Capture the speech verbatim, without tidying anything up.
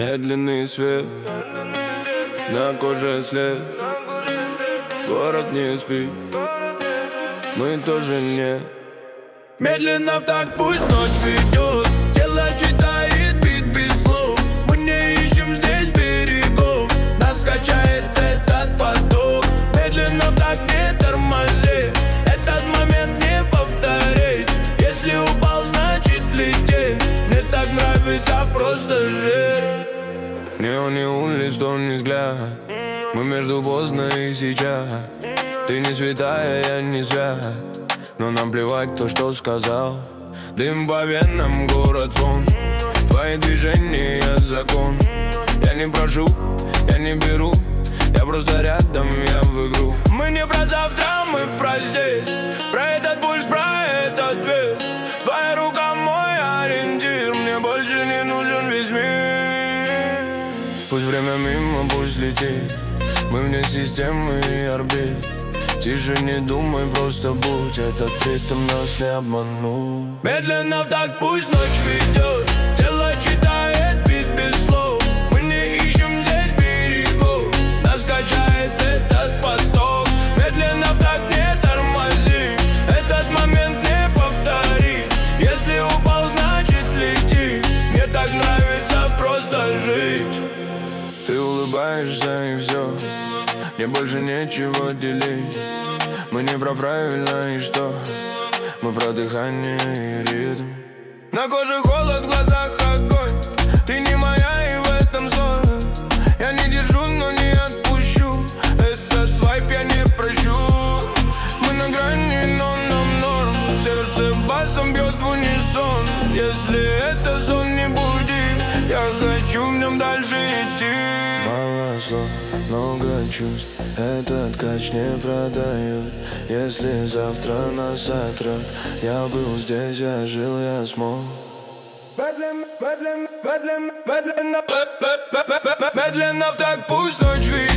Медленный свет, на коже след. Город не спит, мы тоже не. Медленно в такт пусть ночь ведет, тело читает бит без слов. Мы не ищем здесь берегов, нас качает этот поток. Медленно в такт не тормози, этот момент не повторить. Если упал, значит лети, мне так нравится просто жить. Неоне улиц, тонкий взгляд, мы между поздно и сейчас. Ты не святая, я не свят, но нам плевать, кто что сказал. Дым по венам, город фон, твои движения закон. Я не прошу, я не беру, я просто рядом, я в игру. Мы не про завтра, мы про здесь, про этот пульс, про этот вес. Твоя рука мой ориентир, мне больше не нужен весь мир. Пусть время мимо, пусть летит, мы вне системы и орбит. Тише не думай, просто будь, этот ритм нас не обманул. Медленно в такт пусть ночь ведет, тело читает бит без слов. Мы не ищем здесь берегов, нас качает этот поток. Медленно в такт не тормози, этот момент не повтори. Если упал, значит лети, мне так нравится просто жить. Ты улыбаешься и все, мне больше нечего делить. Мы не про правильно и что, мы про дыхание и ритм. На коже холод, в глазах огонь, ты не моя и в этом соль. Я не держу, но не отпущу, этот вайб я не прощу. Мы на грани, но нам норм, сердце басом бьет в унисон. Если это сон, не буди, я хочу в нем дальше идти. Мало слов, много чувств, этот кач не продают. Если завтра нас сотрут, я был здесь, я жил, я смог. Медленно, медленно, медленно, медленно, медленно в такт пусть ночь видит.